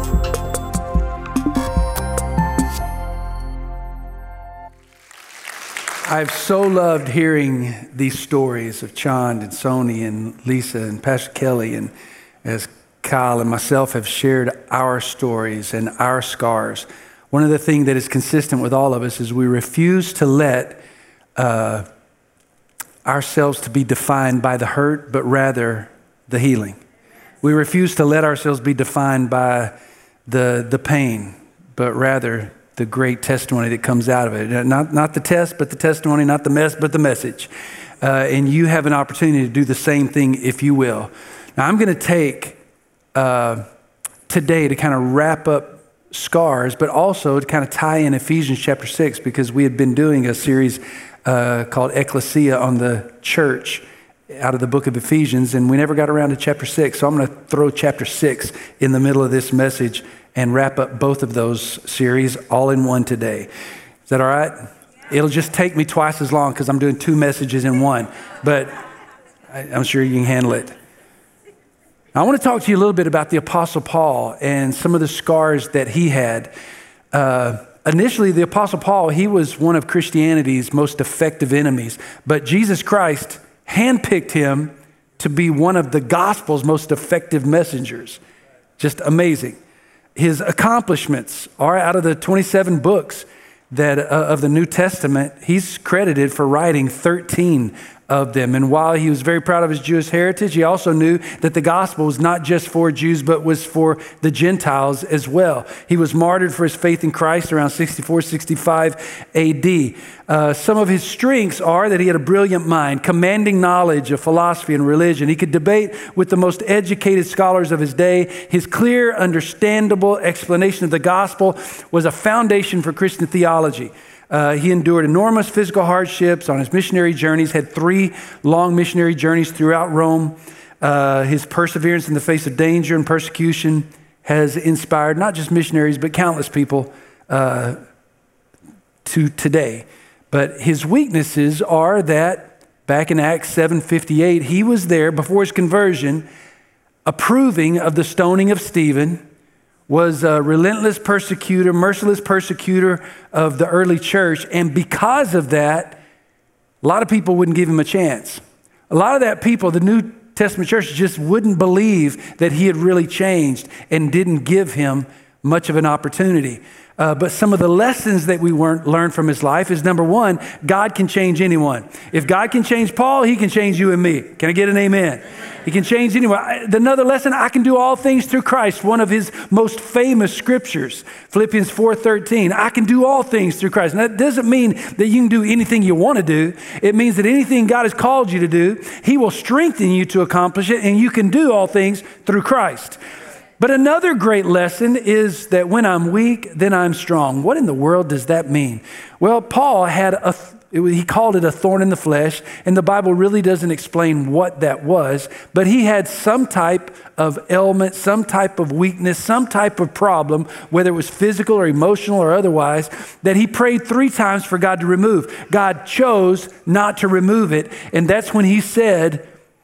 I've so loved hearing these stories of Chand and Sony and Lisa and Pastor Kelly, and as Kyle and myself have shared our stories and our scars. One of the things that is consistent with all of us is we refuse to let ourselves to be defined by the hurt, but rather the healing. We refuse to let ourselves be defined by the pain, but rather the great testimony that comes out of it. Not the test, but the testimony, not the mess, but the message. And you have an opportunity to do the same thing if you will. Now, I'm going to take today to kind of wrap up scars, but also to kind of tie in Ephesians chapter 6, because we had been doing a series called Ecclesia on the church out of the book of Ephesians, and we never got around to chapter 6. So I'm going to throw chapter 6 in the middle of this message and wrap up both of those series all in one today. Is that all right? It'll just take me twice as long because I'm doing two messages in one, but I'm sure you can handle it. I want to talk to you a little bit about the Apostle Paul and some of the scars that he had. Initially, the Apostle Paul, he was one of Christianity's most effective enemies, but Jesus Christ handpicked him to be one of the gospel's most effective messengers. Just amazing. His accomplishments are out of the 27 books that of the New Testament. He's credited for writing 13 of them. And while he was very proud of his Jewish heritage, he also knew that the gospel was not just for Jews, but was for the Gentiles as well. He was martyred for his faith in Christ around 64, 65 AD. Some of his strengths are that he had a brilliant mind, commanding knowledge of philosophy and religion. He could debate with the most educated scholars of his day. His clear, understandable explanation of the gospel was a foundation for Christian theology. He endured enormous physical hardships on his missionary journeys, had 3 long missionary journeys throughout Rome. His perseverance in the face of danger and persecution has inspired not just missionaries, but countless people to today. But his weaknesses are that back in Acts 7:58, he was there before his conversion, approving of the stoning of Stephen, was a relentless persecutor, merciless persecutor of the early church. And because of that, a lot of people wouldn't give him a chance. A lot of that people, the New Testament church, just wouldn't believe that he had really changed and didn't give him much of an opportunity. But some of the lessons that we learned from his life is, number one, God can change anyone. If God can change Paul, he can change you and me. Can I get an amen? He can change anyone. Another lesson, I can do all things through Christ. One of his most famous scriptures, Philippians 4:13. I can do all things through Christ. And that doesn't mean that you can do anything you want to do. It means that anything God has called you to do, he will strengthen you to accomplish it, and you can do all things through Christ. But another great lesson is that when I'm weak, then I'm strong. What in the world does that mean? Well, Paul he called it a thorn in the flesh, and the Bible really doesn't explain what that was, but he had some type of ailment, some type of weakness, some type of problem, whether it was physical or emotional or otherwise, that he prayed 3 times for God to remove. God chose not to remove it, and that's when he said,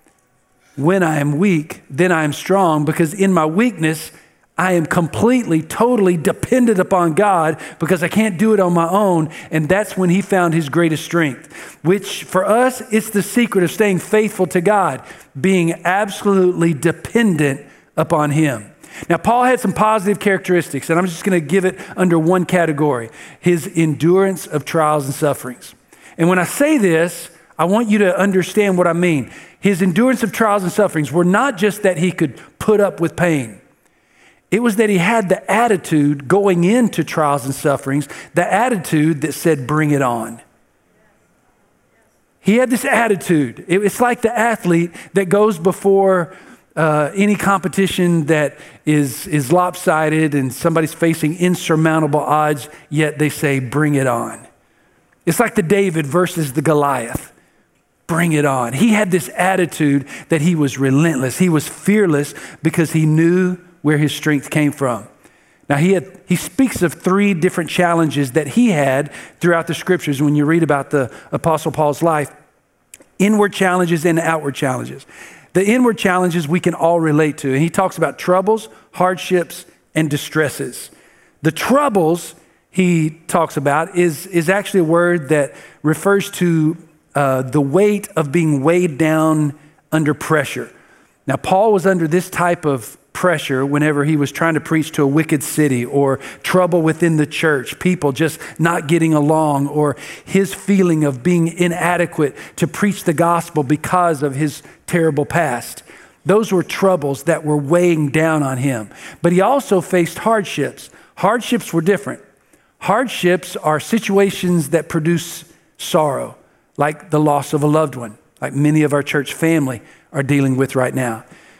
when I am weak, then I am strong, because in my weakness, I am completely, totally dependent upon God because I can't do it on my own. And that's when he found his greatest strength, which for us, it's the secret of staying faithful to God, being absolutely dependent upon him. Now, Paul had some positive characteristics, and I'm just going to give it under one category, his endurance of trials and sufferings. And when I say this, I want you to understand what I mean. His endurance of trials and sufferings were not just that he could put up with pain. It was that he had the attitude going into trials and sufferings, the attitude that said, bring it on. He had this attitude. It's like the athlete that goes before any competition that is lopsided and somebody's facing insurmountable odds, yet they say, bring it on. It's like the David versus the Goliath. Bring it on. He had this attitude that he was relentless. He was fearless because he knew where his strength came from. Now, he speaks of 3 different challenges that he had throughout the scriptures when you read about the Apostle Paul's life. Inward challenges and outward challenges. The inward challenges we can all relate to. And he talks about troubles, hardships, and distresses. The troubles he talks about is actually a word that refers to the weight of being weighed down under pressure. Now, Paul was under this type of pressure whenever he was trying to preach to a wicked city, or trouble within the church, people just not getting along, or his feeling of being inadequate to preach the gospel because of his terrible past. Those were troubles that were weighing down on him. But he also faced hardships. Hardships were different. Hardships are situations that produce sorrow, like the loss of a loved one, like many of our church family are dealing with right now.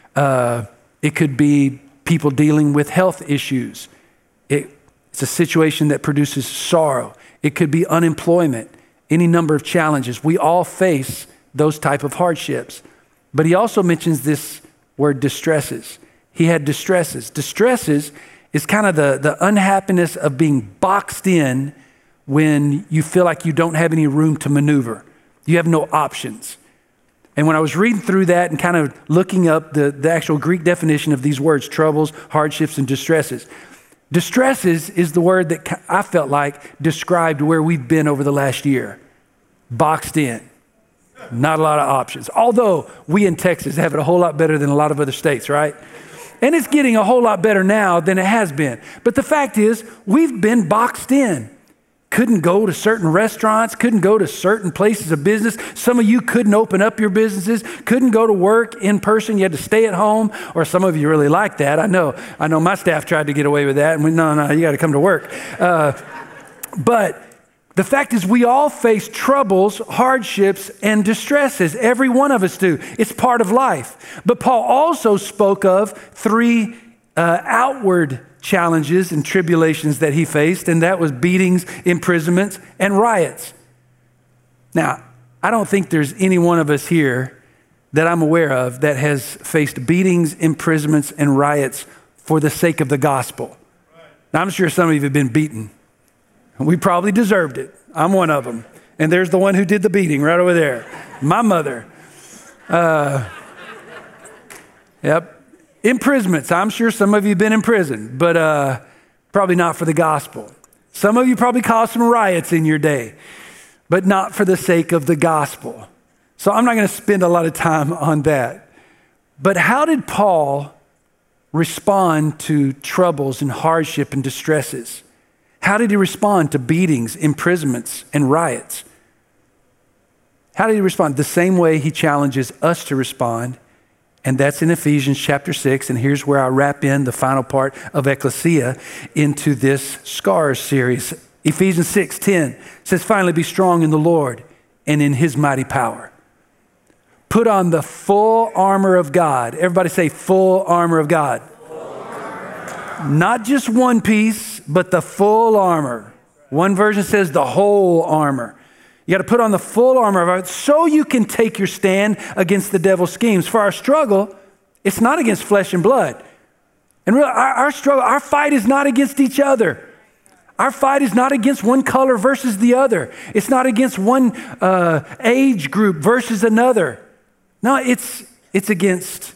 It could be people dealing with health issues. It's a situation that produces sorrow. It could be unemployment, any number of challenges. We all face those type of hardships. But he also mentions this word distresses. He had distresses. Distresses is kind of the unhappiness of being boxed in when you feel like you don't have any room to maneuver. You have no options. And when I was reading through that and kind of looking up the actual Greek definition of these words, troubles, hardships, and distresses, distresses is the word that I felt like described where we've been over the last year. Boxed in. Not a lot of options. Although we in Texas have it a whole lot better than a lot of other states, right? And it's getting a whole lot better now than it has been. But the fact is, we've been boxed in. Couldn't go to certain restaurants, couldn't go to certain places of business. Some of you couldn't open up your businesses, couldn't go to work in person. You had to stay at home, or some of you really like that. I know my staff tried to get away with that. And no, you got to come to work. But the fact is, we all face troubles, hardships, and distresses. Every one of us do. It's part of life. But Paul also spoke of three outward challenges and tribulations that he faced, and that was beatings, imprisonments, and riots. Now, I don't think there's any one of us here that I'm aware of that has faced beatings, imprisonments, and riots for the sake of the gospel. Now, I'm sure some of you have been beaten. We probably deserved it. I'm one of them. And there's the one who did the beating right over there. My mother. Yep. Imprisonments. I'm sure some of you have been in prison, but probably not for the gospel. Some of you probably caused some riots in your day, but not for the sake of the gospel. So I'm not going to spend a lot of time on that. But how did Paul respond to troubles and hardship and distresses? How did he respond to beatings, imprisonments, and riots? How did he respond? The same way he challenges us to respond, and that's in Ephesians chapter 6. And here's where I wrap in the final part of Ecclesia into this Scars series. Ephesians 6:10 says, finally be strong in the Lord and in his mighty power. Put on the full armor of God. Everybody say full armor of God. Not just one piece, but the full armor. One version says the whole armor. You got to put on the full armor of God so you can take your stand against the devil's schemes. For our struggle, it's not against flesh and blood. And really, our struggle, our fight is not against each other. Our fight is not against one color versus the other. It's not against one age group versus another. No, it's against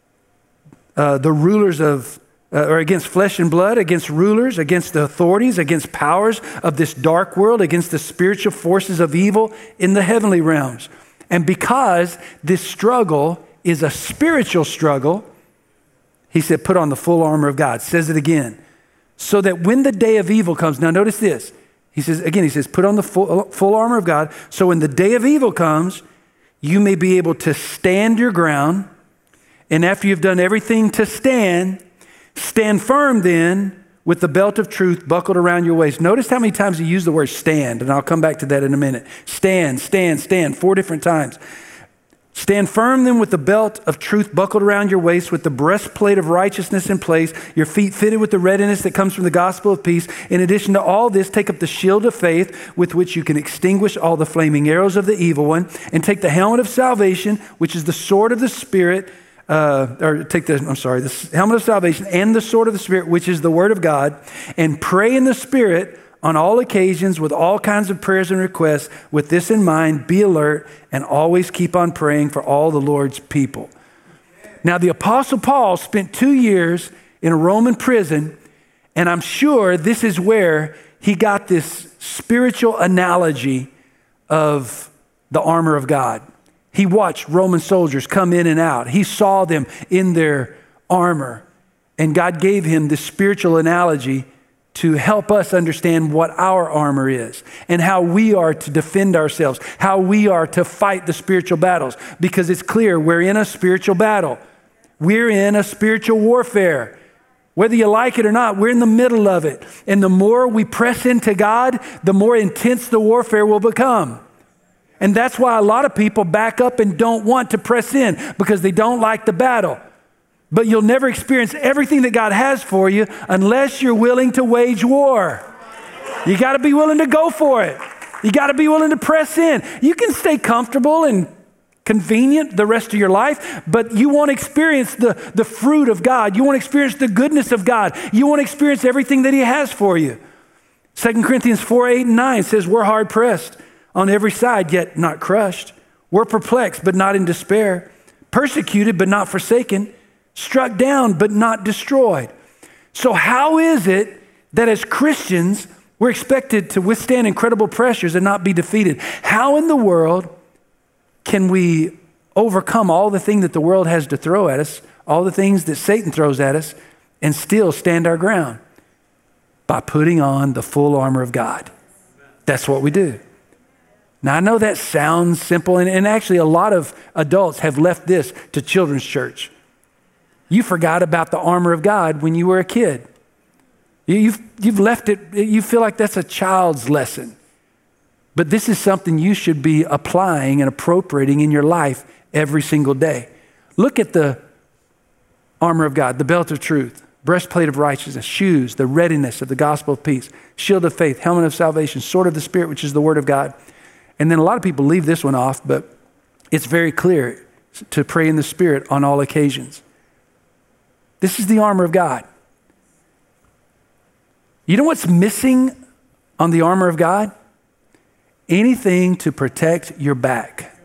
the rulers of or against flesh and blood, against rulers, against the authorities, against powers of this dark world, against the spiritual forces of evil in the heavenly realms. And because this struggle is a spiritual struggle, he said, put on the full armor of God. Says it again. So that when the day of evil comes, now notice this. He says, put on the full armor of God. So when the day of evil comes, you may be able to stand your ground. And after you've done everything to stand firm then with the belt of truth buckled around your waist. Notice how many times he used the word stand, and I'll come back to that in a minute. Stand, 4 different times. Stand firm then with the belt of truth buckled around your waist, with the breastplate of righteousness in place, your feet fitted with the readiness that comes from the gospel of peace. In addition to all this, take up the shield of faith with which you can extinguish all the flaming arrows of the evil one, and take the helmet of salvation, which is the sword of the Spirit, the helmet of salvation and the sword of the Spirit, which is the word of God, and pray in the Spirit on all occasions with all kinds of prayers and requests. With this in mind, be alert and always keep on praying for all the Lord's people. Now, the Apostle Paul spent 2 years in a Roman prison And I'm sure this is where he got this spiritual analogy of the armor of God. He watched Roman soldiers come in and out. He saw them in their armor. And God gave him this spiritual analogy to help us understand what our armor is and how we are to defend ourselves, how we are to fight the spiritual battles. Because it's clear we're in a spiritual battle. We're in a spiritual warfare. Whether you like it or not, we're in the middle of it. And the more we press into God, the more intense the warfare will become. And that's why a lot of people back up and don't want to press in, because they don't like the battle. But you'll never experience everything that God has for you unless you're willing to wage war. You got to be willing to go for it. You got to be willing to press in. You can stay comfortable and convenient the rest of your life, but you want to experience the fruit of God. You want to experience the goodness of God. You want to experience everything that he has for you. 2 Corinthians 4:8-9 says, we're hard pressed on every side, yet not crushed. We're perplexed, but not in despair. Persecuted, but not forsaken. Struck down, but not destroyed. So how is it that as Christians, we're expected to withstand incredible pressures and not be defeated? How in the world can we overcome all the things that the world has to throw at us, all the things that Satan throws at us, and still stand our ground? By putting on the full armor of God. That's what we do. Now, I know that sounds simple, and actually a lot of adults have left this to children's church. You forgot about the armor of God when you were a kid. You've left it, you feel like that's a child's lesson. But this is something you should be applying and appropriating in your life every single day. Look at the armor of God, the belt of truth, breastplate of righteousness, shoes, the readiness of the gospel of peace, shield of faith, helmet of salvation, sword of the Spirit, which is the word of God. And then a lot of people leave this one off, but it's very clear to pray in the Spirit on all occasions. This is the armor of God. You know what's missing on the armor of God? Anything to protect your back.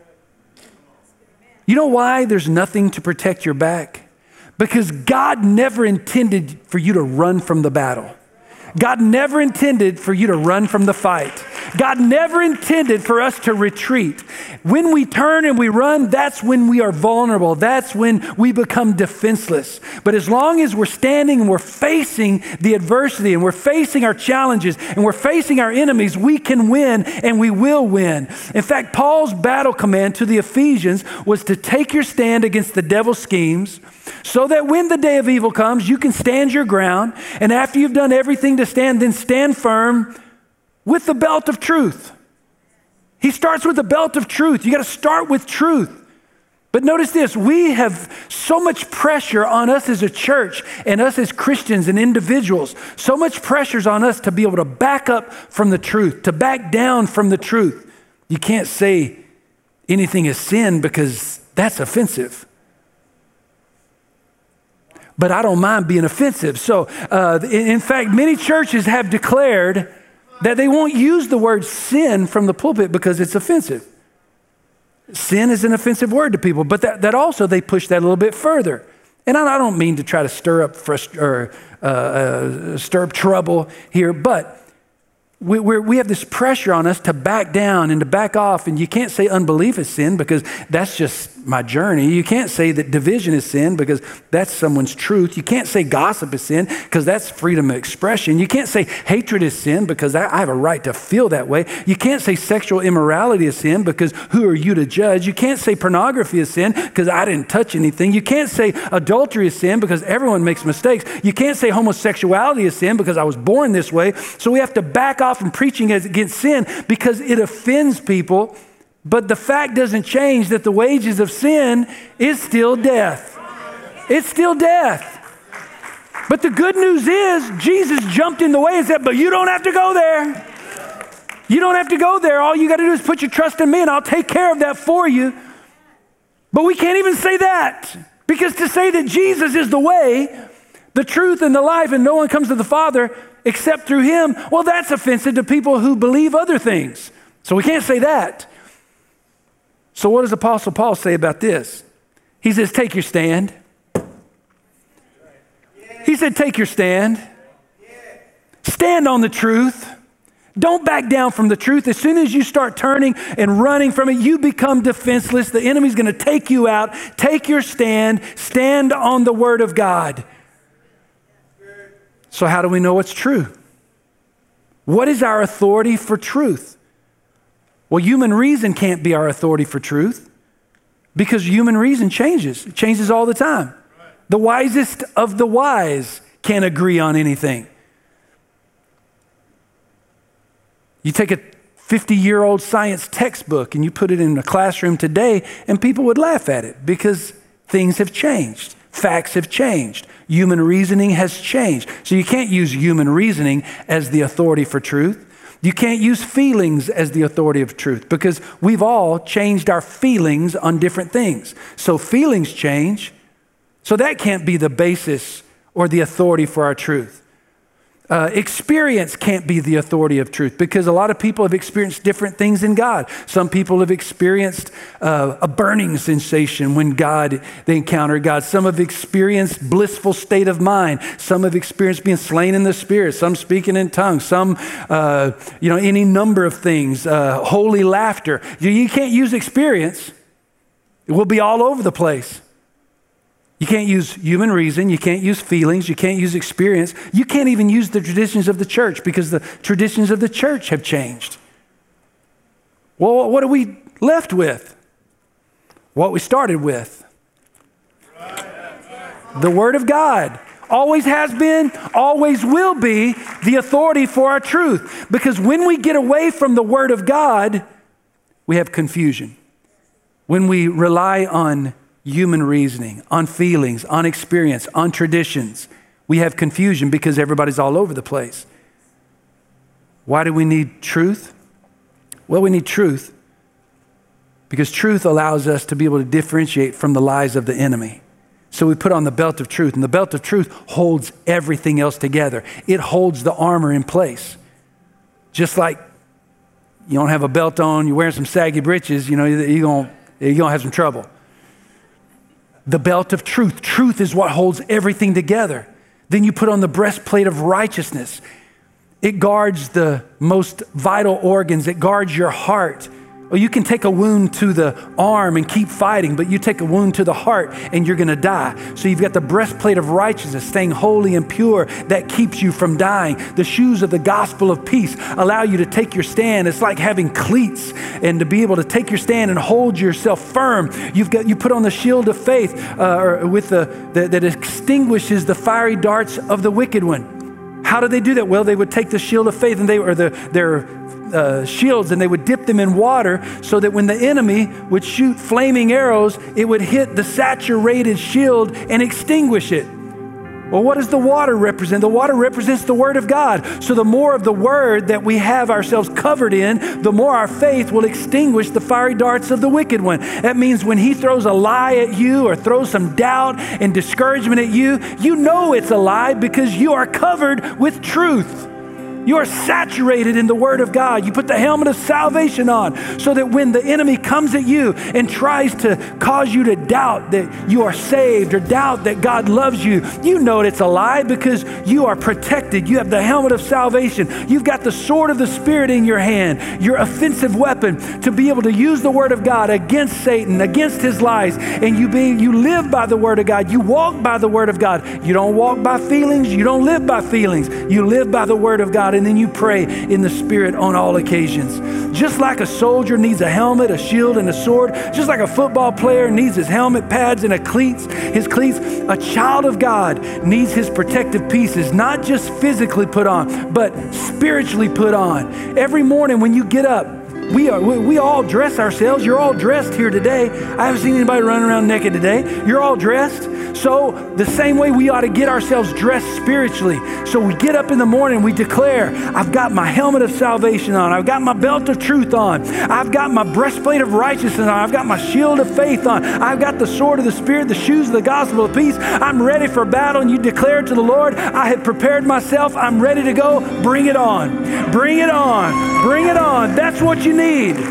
You know why there's nothing to protect your back? Because God never intended for you to run from the battle. God never intended for you to run from the fight. God never intended for us to retreat. When we turn and we run, that's when we are vulnerable. That's when we become defenseless. But as long as we're standing and we're facing the adversity and we're facing our challenges and we're facing our enemies, we can win and we will win. In fact, Paul's battle command to the Ephesians was to take your stand against the devil's schemes so that when the day of evil comes, you can stand your ground. And after you've done everything to stand, then stand firm with the belt of truth. He starts with the belt of truth. You got to start with truth. But notice this, we have so much pressure on us as a church and us as Christians and individuals. So much pressure's on us to be able to back up from the truth, to back down from the truth. You can't say anything is sin because that's offensive. But I don't mind being offensive. So in fact, many churches have declared that they won't use the word sin from the pulpit because it's offensive. Sin is an offensive word to people, but that also they push that a little bit further. And I don't mean to try to stir up trouble here, but we have this pressure on us to back down and to back off. And you can't say unbelief is sin because that's just my journey. You can't say that division is sin because that's someone's truth. You can't say gossip is sin because that's freedom of expression. You can't say hatred is sin because I have a right to feel that way. You can't say sexual immorality is sin because who are you to judge? You can't say pornography is sin because I didn't touch anything. You can't say adultery is sin because everyone makes mistakes. You can't say homosexuality is sin because I was born this way. So we have to back off from preaching against sin because it offends people. But the fact doesn't change that the wages of sin is still death. It's still death. But the good news is Jesus jumped in the way and said, but you don't have to go there. You don't have to go there. All you got to do is put your trust in me and I'll take care of that for you. But we can't even say that because to say that Jesus is the way, the truth and the life and no one comes to the Father except through him, well, that's offensive to people who believe other things. So we can't say that. So what does Apostle Paul say about this? He says, take your stand. He said, take your stand. stand on the truth. Don't back down from the truth. As soon as you start turning and running from it, you become defenseless. The enemy's going to take you out. Take your stand. Stand on the word of God. So how do we know what's true? What is our authority for truth? Well, human reason can't be our authority for truth because human reason changes. It changes all the time. The wisest of the wise can't agree on anything. You take a 50-year-old science textbook and you put it in a classroom today and people would laugh at it because things have changed. Facts have changed. Human reasoning has changed. So you can't use human reasoning as the authority for truth. You can't use feelings as the authority of truth because we've all changed our feelings on different things. So feelings change. So that can't be the basis or the authority for our truth. Experience can't be the authority of truth because a lot of people have experienced different things in God. Some people have experienced a burning sensation when they encounter God. Some have experienced blissful state of mind. Some have experienced being slain in the spirit. Some speaking in tongues. Some, any number of things. Holy laughter. You can't use experience. It will be all over the place. You can't use human reason. You can't use feelings. You can't use experience. You can't even use the traditions of the church because the traditions of the church have changed. Well, what are we left with? What we started with. The Word of God. Always has been, always will be the authority for our truth. Because when we get away from the Word of God, we have confusion. When we rely on human reasoning, on feelings, on experience, on traditions, we have confusion because everybody's all over the place. Why do we need truth? Well, we need truth because truth allows us to be able to differentiate from the lies of the enemy. So we put on the belt of truth, and the belt of truth holds everything else together. It holds the armor in place. Just like you don't have a belt on, you're wearing some saggy breeches, you're gonna have some trouble. The belt of truth. Truth is what holds everything together. Then you put on the breastplate of righteousness. It guards the most vital organs. It guards your heart. Or you can take a wound to the arm and keep fighting, but you take a wound to the heart and you're going to die. So you've got the breastplate of righteousness, staying holy and pure, that keeps you from dying. The shoes of the gospel of peace allow you to take your stand. It's like having cleats and to be able to take your stand and hold yourself firm. You put on the shield of faith that extinguishes the fiery darts of the wicked one. How do they do that? Well, they would take the shield of faith and their shields and they would dip them in water so that when the enemy would shoot flaming arrows, it would hit the saturated shield and extinguish it. Well, what does the water represent? The water represents the Word of God. So the more of the Word that we have ourselves covered in, the more our faith will extinguish the fiery darts of the wicked one. That means when he throws a lie at you or throws some doubt and discouragement at you, you know it's a lie because you are covered with truth. You are saturated in the Word of God. You put the helmet of salvation on so that when the enemy comes at you and tries to cause you to doubt that you are saved or doubt that God loves you, you know it's a lie because you are protected. You have the helmet of salvation. You've got the sword of the Spirit in your hand, your offensive weapon to be able to use the Word of God against Satan, against his lies. And you live by the Word of God. You walk by the Word of God. You don't walk by feelings. You don't live by feelings. You live by the Word of God. And then you pray in the Spirit on all occasions. Just like a soldier needs a helmet, a shield, and a sword, just like a football player needs his helmet, pads, and his cleats, a child of God needs his protective pieces, not just physically put on, but spiritually put on. Every morning when you get up, we all dress ourselves. You're all dressed here today. I haven't seen anybody running around naked today. You're all dressed. So the same way we ought to get ourselves dressed spiritually. So we get up in the morning, we declare, I've got my helmet of salvation on. I've got my belt of truth on. I've got my breastplate of righteousness on. I've got my shield of faith on. I've got the sword of the Spirit, the shoes of the gospel of peace. I'm ready for battle. And you declare to the Lord, I have prepared myself. I'm ready to go. Bring it on. Bring it on. Bring it on. That's what you need.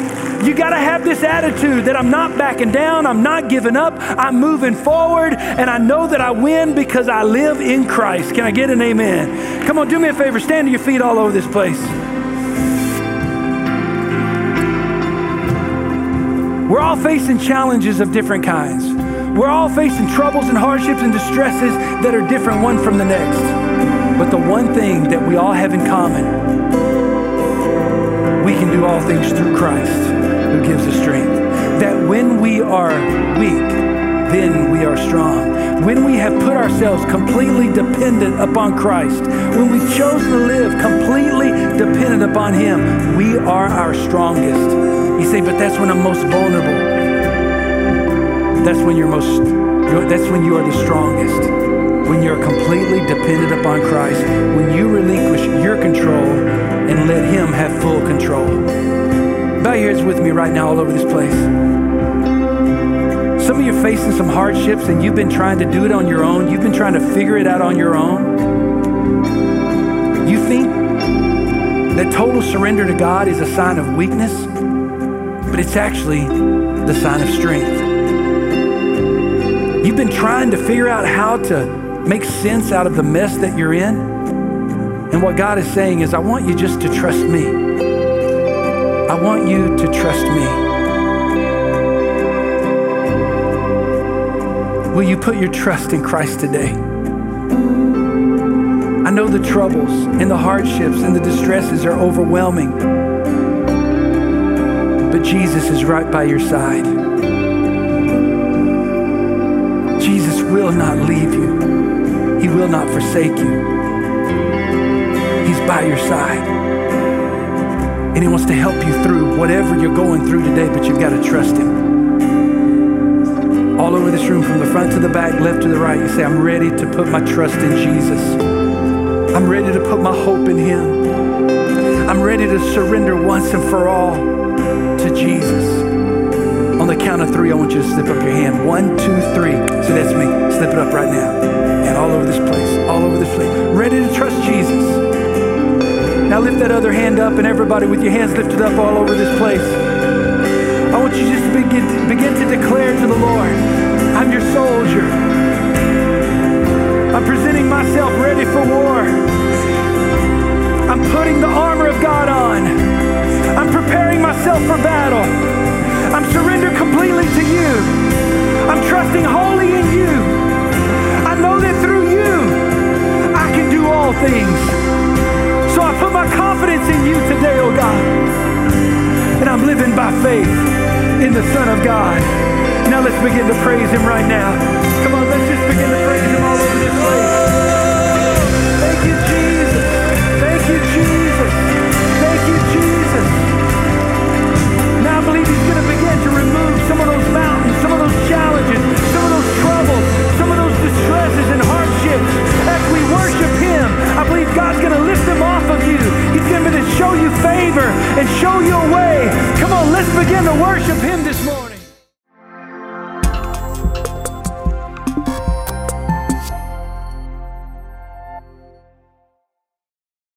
You got to have this attitude that I'm not backing down, I'm not giving up, I'm moving forward, and I know that I win because I live in Christ. Can I get an amen? Come on, do me a favor, stand to your feet all over this place. We're all facing challenges of different kinds. We're all facing troubles and hardships and distresses that are different one from the next. But the one thing that we all have in common, we can do all things through Christ who gives us strength. That when we are weak, then we are strong. When we have put ourselves completely dependent upon Christ, when we've chosen to live completely dependent upon Him, we are our strongest. You say, but that's when I'm most vulnerable. That's when you are the strongest. When you're completely dependent upon Christ, when you relinquish your control and let Him have full control. Bow your heads with me right now all over this place. Some of you are facing some hardships and you've been trying to do it on your own. You've been trying to figure it out on your own. You think that total surrender to God is a sign of weakness, but it's actually the sign of strength. You've been trying to figure out how to make sense out of the mess that you're in. And what God is saying is, I want you just to trust me. I want you to trust me. Will you put your trust in Christ today? I know the troubles and the hardships and the distresses are overwhelming, but Jesus is right by your side. Jesus will not leave you. He will not forsake you. He's by your side. And He wants to help you through whatever you're going through today, but you've got to trust Him. All over this room, from the front to the back, left to the right, you say, I'm ready to put my trust in Jesus. I'm ready to put my hope in Him. I'm ready to surrender once and for all to Jesus. On the count of 3, I want you to slip up your hand. 1, 2, 3. So that's me. Slip it up right now. And all over this place. All over this place. Ready to trust Jesus. Now lift that other hand up, and everybody with your hands lifted up all over this place. I want you just to begin to declare to the Lord, I'm your soldier. I'm presenting myself ready for war. I'm putting the armor of God on. I'm preparing myself for battle. I'm surrendered completely to you. I'm trusting wholly in you. I know that through you, I can do all things. So I put my confidence in you today, oh God. And I'm living by faith in the Son of God. Now let's begin to praise Him right now. Come on, let's just begin to praise Him all over this place. Thank you, Jesus. Thank you, Jesus. Thank you, Jesus. Now I believe He's going to begin to remove some of those mountains, some of those challenges, some of those troubles, some of those distresses and hardships. As we worship Him, I believe God's going to lift them off of you. He's going to show you favor and show you a way. Come on, let's begin to worship Him this